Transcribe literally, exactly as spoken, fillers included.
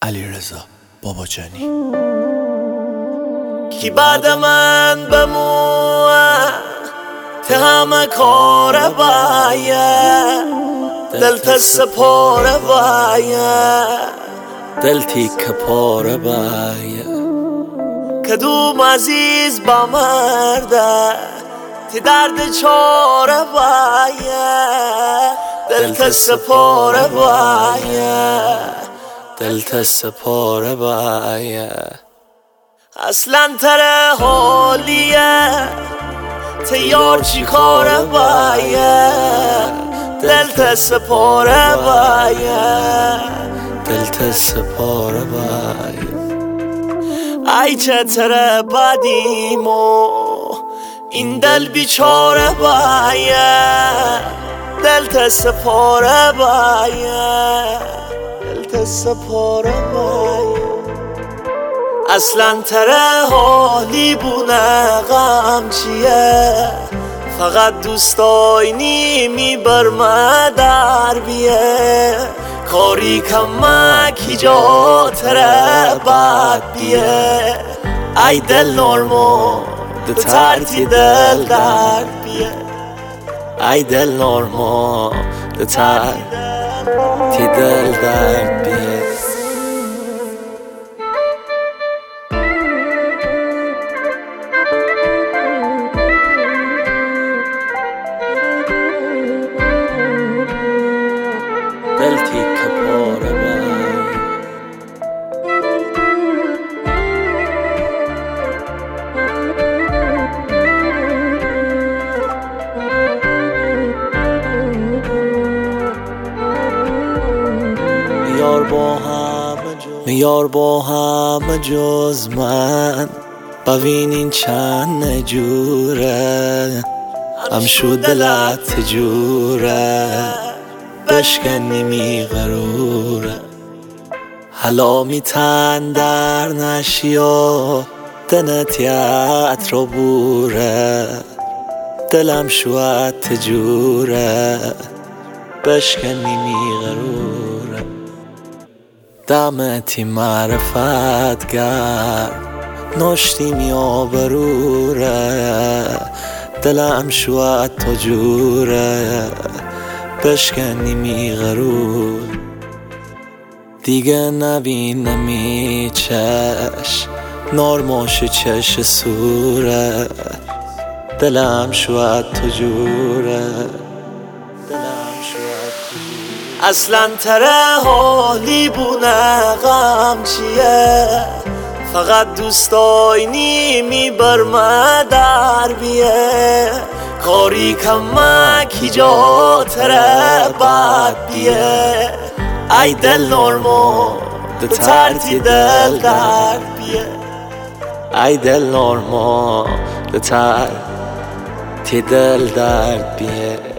علیرضا باباجانی. کی بعد من بمونه ته همه کار باید دل تا سپاره باید دل تیک پاره باید کدوم عزیز با مرده تی درد چاره باید دل تا سپاره باید دل تا سپاره باید اصلا تره حالیه تی یار چی کاره باید دل تا سپاره باید دل تا سپاره باید ای چطوره بدیمو این دل بیچاره باید دل تا سپاره باید دل تا سپاره باید اصلا تره حالی بونه غم چیه فقط دوستای نیمی برمه در بیه کاری کمکی جا تره بد بیه ای دل نرمو دو ترتی دل درد بیه ای دل نرمو دو ترتی دل درد بیه دل تیک پاره باید میار با همه جز میار با همه جز من ببین این چند نجوره هم شد دلت جوره بشکنی می غروره حالا می تن در نشی و دنتیت رو بوره دلم شوید تجوره بشکنی می غروره دمتی معرفت گر نشتی می آبروره دلم شوید تجوره بشکنی می غرور دیگه نبینمی چش نارماش چش سوره دلم شوید تجوره دلم شوید تجوره اصلا تره حالی بونه غم چیه فقط دوستای نیمی برمه در بیه کاری کمکی جا تره بد بیه ای دل نرمو دو ترتی دل درد بیه ای دل نرمو دو ترتی دل درد بیه